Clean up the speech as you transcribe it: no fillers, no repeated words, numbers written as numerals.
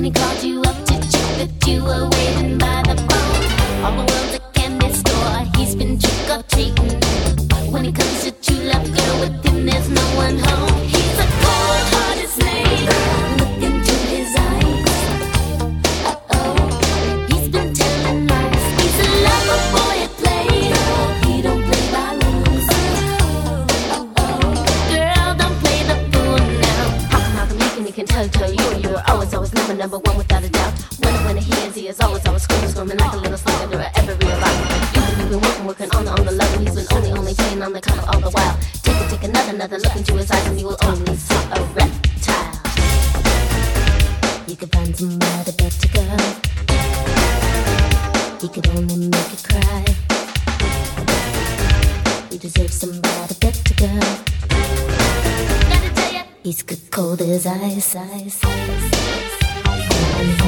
he called you up to check that you were waiting by the phone. All the world's a candy store, he's been trick or treating. When it comes to true love, girl, with him there's no one home. He's a cold-hearted snake. Look into his eyes. Uh-oh, he's been telling lies. He's a lover boy at play. He don't play by rules. Uh-oh, girl, don't play the fool now. How come he can tell you were always number one without a doubt. When he is always screaming like a little slug under every rock. You've been working on the love, and he's been only playing on the counter all the while. Take another look into his eyes, and you will only see a reptile. You could find somebody better, girl. He could only make you cry. You deserve somebody better, girl. Gotta tell ya, he's cold as ice.